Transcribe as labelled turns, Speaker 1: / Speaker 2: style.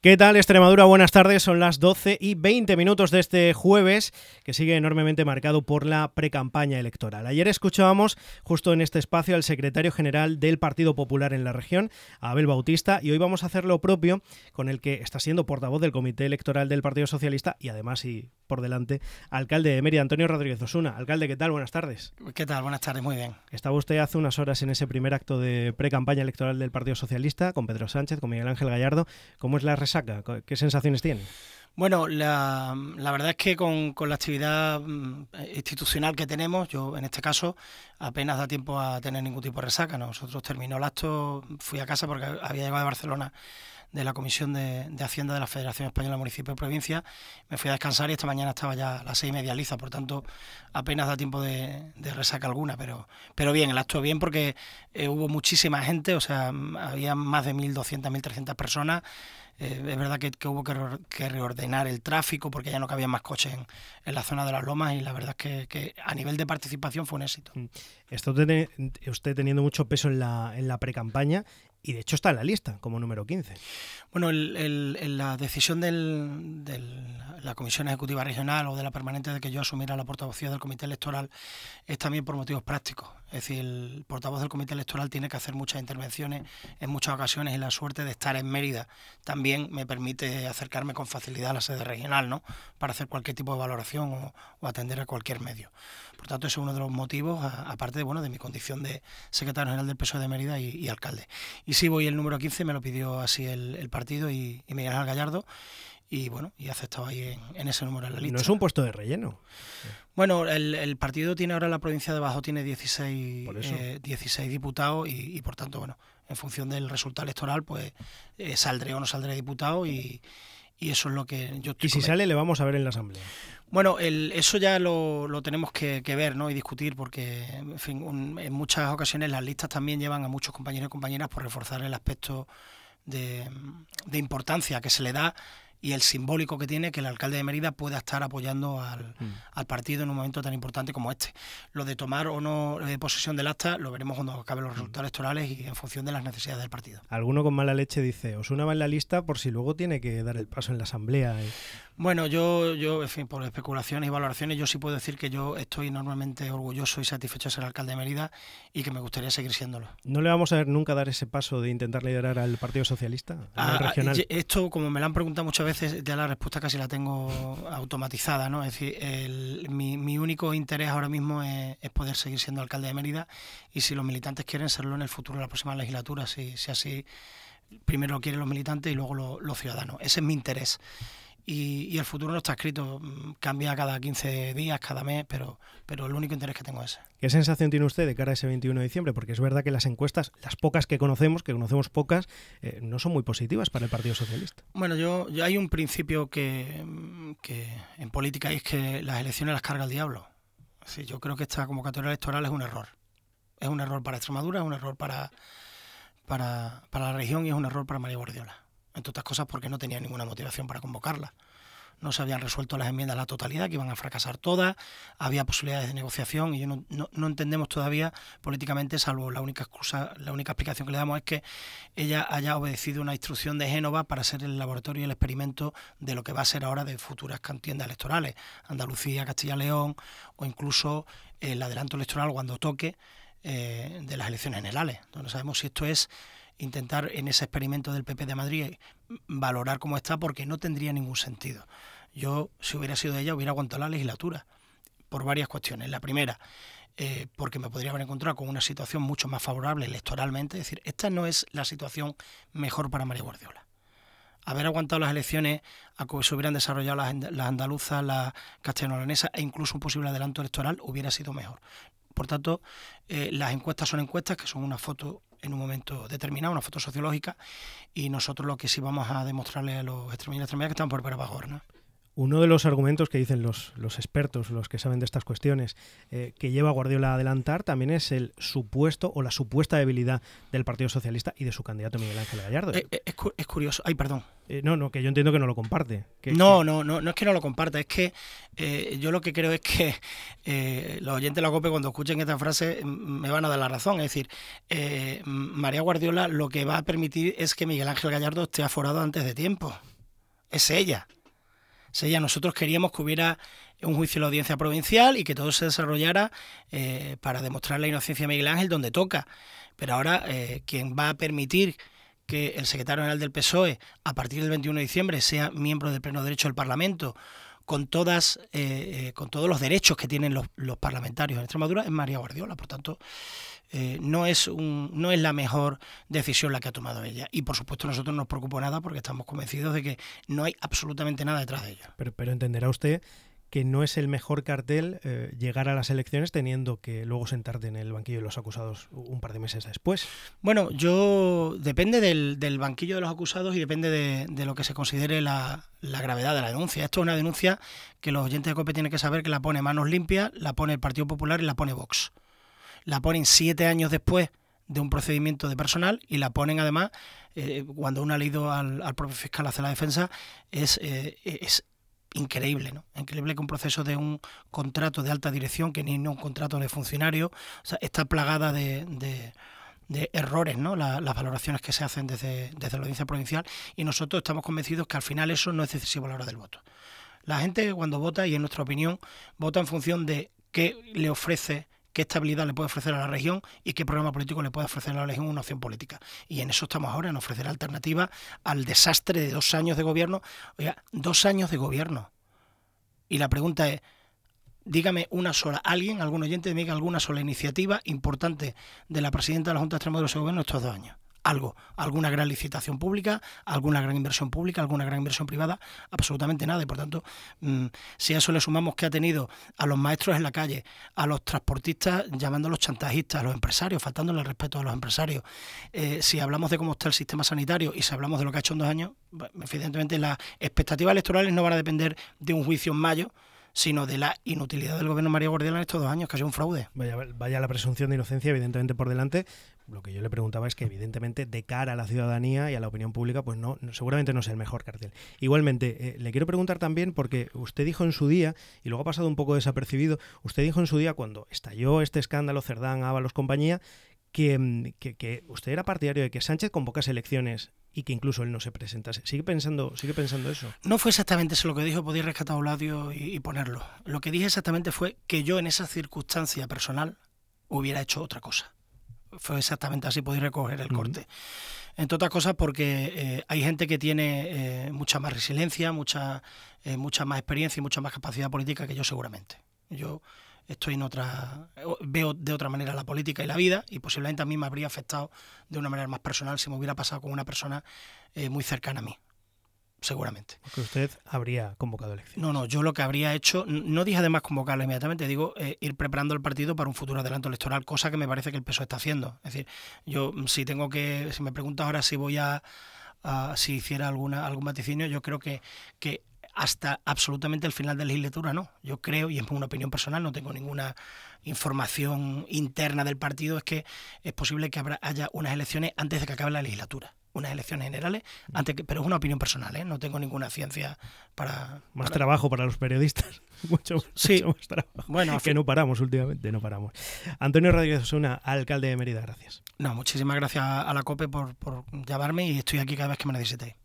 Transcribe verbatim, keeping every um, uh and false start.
Speaker 1: ¿Qué tal, Extremadura? Buenas tardes, son las doce y veinte minutos de este jueves, que sigue enormemente marcado por la precampaña electoral. Ayer escuchábamos justo en este espacio al secretario general del Partido Popular en la región, a Abel Bautista, y hoy vamos a hacer lo propio con el que está siendo portavoz del Comité Electoral del Partido Socialista y además, y por delante, alcalde de Mérida, Antonio Rodríguez Osuna. Alcalde, ¿qué tal? Buenas tardes.
Speaker 2: ¿Qué tal? Buenas tardes, muy bien.
Speaker 1: Estaba usted hace unas horas en ese primer acto de precampaña electoral del Partido Socialista, con Pedro Sánchez, con Miguel Ángel Gallardo. ¿Cómo es la resaca? ¿Qué sensaciones tiene?
Speaker 2: Bueno, la, la verdad es que con, con la actividad institucional que tenemos, yo en este caso apenas da tiempo a tener ningún tipo de resaca. Nosotros terminó el acto, fui a casa porque había llegado de Barcelona de la Comisión de, de Hacienda de la Federación Española de Municipios y Provincias, me fui a descansar y esta mañana estaba ya a las seis y media liza, por tanto apenas da tiempo de, de resaca alguna, pero, pero bien, el acto bien porque eh, hubo muchísima gente, o sea, había más de mil doscientas, mil trescientas personas. Eh, es verdad que, que hubo que, re, que reordenar el tráfico porque ya no cabían más coches en, en la zona de las Lomas y la verdad es que, que a nivel de participación fue un éxito.
Speaker 1: Está usted, usted teniendo mucho peso en la, en la precampaña y de hecho está en la lista como número quince.
Speaker 2: Bueno, el, el, el, la decisión de la Comisión Ejecutiva Regional o de la Permanente de que yo asumiera la portavocía del Comité Electoral es también por motivos prácticos. Es decir, el portavoz del Comité Electoral tiene que hacer muchas intervenciones en muchas ocasiones y la suerte de estar en Mérida también me permite acercarme con facilidad a la sede regional, ¿no? Para hacer cualquier tipo de valoración o, o atender a cualquier medio. Por tanto, ese es uno de los motivos, a, aparte de, bueno, de mi condición de secretario general del P S O E de Mérida y, y alcalde. Y sí, voy el número quince, me lo pidió así el, el partido y, y Miguel Ángel Gallardo. Y bueno, y he aceptado ahí en, en ese número en la lista.
Speaker 1: No es un puesto de relleno.
Speaker 2: Bueno, el, el partido tiene ahora en la provincia de Bajo tiene dieciséis, eh, dieciséis diputados y, y por tanto, bueno, en función del resultado electoral, pues eh, saldré o no saldré diputado y, y eso es lo que yo...
Speaker 1: Y si sale, le vamos a ver en la asamblea.
Speaker 2: Bueno, el, eso ya lo, lo tenemos que, que ver, ¿no? Y discutir porque, en fin, un, en muchas ocasiones las listas también llevan a muchos compañeros y compañeras por reforzar el aspecto de, de importancia que se le da y el simbólico que tiene que el alcalde de Mérida pueda estar apoyando al, mm. al partido en un momento tan importante como este. Lo de tomar o no eh, posesión del acta lo veremos cuando acaben los resultados mm. electorales y en función de las necesidades del partido.
Speaker 1: Alguno con mala leche dice, Osuna va en la lista por si luego tiene que dar el paso en la asamblea. ¿eh?
Speaker 2: Bueno, yo, yo, en fin, por especulaciones y valoraciones, yo sí puedo decir que yo estoy enormemente orgulloso y satisfecho de ser alcalde de Mérida y que me gustaría seguir siéndolo.
Speaker 1: ¿No le vamos a ver nunca dar ese paso de intentar liderar al Partido Socialista a nivel
Speaker 2: ah,
Speaker 1: regional?
Speaker 2: Esto, como me lo han preguntado muchas veces, ya la respuesta casi la tengo automatizada, ¿no? Es decir, el, mi, mi único interés ahora mismo es, es poder seguir siendo alcalde de Mérida y si los militantes quieren serlo en el futuro, en la próxima legislatura, si, si así, primero lo quieren los militantes y luego lo, los ciudadanos. Ese es mi interés. Y, y el futuro no está escrito, cambia cada quince días, cada mes, pero, pero el único interés que tengo es ese.
Speaker 1: ¿Qué sensación tiene usted de cara a ese veintiuno de diciembre? Porque es verdad que las encuestas, las pocas que conocemos, que conocemos pocas, eh, no son muy positivas para el Partido Socialista.
Speaker 2: Bueno, yo, yo hay un principio que, que en política es que las elecciones las carga el diablo. Sí, yo creo que esta convocatoria electoral es un error. Es un error para Extremadura, es un error para, para, para la región y es un error para María Guardiola. Entre otras cosas porque no tenía ninguna motivación para convocarla. No se habían resuelto las enmiendas a la totalidad, que iban a fracasar todas, había posibilidades de negociación y yo no, no, no entendemos todavía políticamente, salvo la única excusa, la única explicación que le damos es que ella haya obedecido una instrucción de Génova para ser el laboratorio y el experimento de lo que va a ser ahora de futuras contiendas electorales, Andalucía, Castilla-León o incluso el adelanto electoral cuando toque eh, de las elecciones generales. Entonces no sabemos si esto es intentar en ese experimento del P P de Madrid valorar cómo está porque no tendría ningún sentido. Yo, si hubiera sido ella, hubiera aguantado la legislatura por varias cuestiones. La primera, eh, porque me podría haber encontrado con una situación mucho más favorable electoralmente. Es decir, esta no es la situación mejor para María Guardiola. Haber aguantado las elecciones a que se hubieran desarrollado las, las andaluzas, las castellano-leonesas e incluso un posible adelanto electoral hubiera sido mejor. Por tanto, eh, las encuestas son encuestas que son una foto en un momento determinado, una foto sociológica, y nosotros lo que sí vamos a demostrarle a los extremeños y extremeñas que están por ver abajo, ¿no?
Speaker 1: Uno de los argumentos que dicen los, los expertos, los que saben de estas cuestiones, eh, que lleva a Guardiola a adelantar también es el supuesto o la supuesta debilidad del Partido Socialista y de su candidato Miguel Ángel Gallardo.
Speaker 2: Eh, eh, es, es curioso. Ay, perdón.
Speaker 1: Eh, no, no, que yo entiendo que no lo comparte. Que,
Speaker 2: no,
Speaker 1: que...
Speaker 2: no, no, no es que no lo comparta, es que eh, yo lo que creo es que eh, los oyentes de la COPE cuando escuchen esta frase me van a dar la razón. Es decir, eh, María Guardiola lo que va a permitir es que Miguel Ángel Gallardo esté aforado antes de tiempo. es ella. Es ella. Nosotros queríamos que hubiera un juicio en la audiencia provincial y que todo se desarrollara eh, para demostrar la inocencia de Miguel Ángel donde toca. Pero ahora, eh, quien va a permitir que el secretario general del P S O E, a partir del veintiuno de diciembre, sea miembro del pleno derecho del Parlamento, con todas eh, eh, con todos los derechos que tienen los, los parlamentarios en Extremadura, es María Guardiola. Por tanto, eh, no es un, no es la mejor decisión la que ha tomado ella. Y por supuesto a nosotros no nos preocupa nada porque estamos convencidos de que no hay absolutamente nada detrás de ella.
Speaker 1: Pero, pero entenderá usted que no es el mejor cartel eh, llegar a las elecciones teniendo que luego sentarte en el banquillo de los acusados un par de meses después.
Speaker 2: Bueno, yo depende del, del banquillo de los acusados y depende de, de lo que se considere la, la gravedad de la denuncia. Esto es una denuncia que los oyentes de COPE tienen que saber que la pone Manos Limpias, la pone el Partido Popular y la pone Vox. La ponen siete años después de un procedimiento de personal y la ponen además, eh, cuando uno ha leído al, al propio fiscal hacer la defensa, es... Eh, es increíble, ¿no? Increíble que un proceso de un contrato de alta dirección, que ni no un contrato de funcionario, o sea, está plagada de, de, de errores, ¿no? La, las valoraciones que se hacen desde, desde la audiencia provincial, y nosotros estamos convencidos que al final eso no es decisivo a la hora del voto. La gente cuando vota, y en nuestra opinión, vota en función de qué le ofrece, qué estabilidad le puede ofrecer a la región y qué programa político le puede ofrecer a la región una opción política. Y en eso estamos ahora, en ofrecer alternativa al desastre de dos años de gobierno. Oiga, dos años de gobierno. Y la pregunta es, dígame una sola, alguien, algún oyente, me diga alguna sola iniciativa importante de la presidenta de la Junta de Extremadura de ese gobierno estos dos años. Algo, alguna gran licitación pública, alguna gran inversión pública, alguna gran inversión privada, absolutamente nada. Y por tanto, mmm, si a eso le sumamos que ha tenido a los maestros en la calle, a los transportistas llamándolos chantajistas, a los empresarios, faltándole el respeto a los empresarios, eh, si hablamos de cómo está el sistema sanitario y si hablamos de lo que ha hecho en dos años, evidentemente las expectativas electorales no van a depender de un juicio en mayo, sino de la inutilidad del gobierno de María Guardiola en estos dos años, que ha sido un fraude.
Speaker 1: Vaya, vaya la presunción de inocencia, evidentemente, por delante. Lo que yo le preguntaba es que, evidentemente, de cara a la ciudadanía y a la opinión pública, pues no, no seguramente no es el mejor cartel. Igualmente, eh, le quiero preguntar también, porque usted dijo en su día, y luego ha pasado un poco desapercibido, usted dijo en su día, cuando estalló este escándalo, Cerdán, Ábalos, compañía, que, que, que usted era partidario de que Sánchez convocase elecciones y que incluso él no se presentase. ¿Sigue pensando, sigue pensando eso?
Speaker 2: No fue exactamente eso lo que dijo, podía rescatar un audio y, y ponerlo. Lo que dije exactamente fue que yo en esa circunstancia personal hubiera hecho otra cosa. Fue exactamente así, podéis recoger el corte. Uh-huh. Entre otras cosas porque eh, hay gente que tiene eh, mucha más resiliencia, mucha, eh, mucha más experiencia y mucha más capacidad política que yo seguramente. Yo estoy en otra, veo de otra manera la política y la vida, y posiblemente a mí me habría afectado de una manera más personal si me hubiera pasado con una persona eh, muy cercana a mí, seguramente.
Speaker 1: Porque usted habría convocado elecciones.
Speaker 2: No, no, yo lo que habría hecho, no dije además convocarla inmediatamente, digo eh, ir preparando el partido para un futuro adelanto electoral, cosa que me parece que el P S O E está haciendo. Es decir, yo si tengo que, si me preguntas ahora si voy a, a si hiciera alguna algún vaticinio, yo creo que, que hasta absolutamente el final de la legislatura no. Yo creo, y es una opinión personal, no tengo ninguna información interna del partido, es que es posible que habrá, haya unas elecciones antes de que acabe la legislatura. Unas elecciones generales, antes que, pero es una opinión personal, ¿eh? No tengo ninguna ciencia para...
Speaker 1: Más
Speaker 2: para...
Speaker 1: trabajo para los periodistas. mucho,
Speaker 2: sí.
Speaker 1: mucho más trabajo.
Speaker 2: Bueno,
Speaker 1: que no paramos últimamente, no paramos. Antonio Rodríguez Osuna, alcalde de Mérida, gracias.
Speaker 2: No, muchísimas gracias a la COPE por, por llamarme y estoy aquí cada vez que me necesitéis.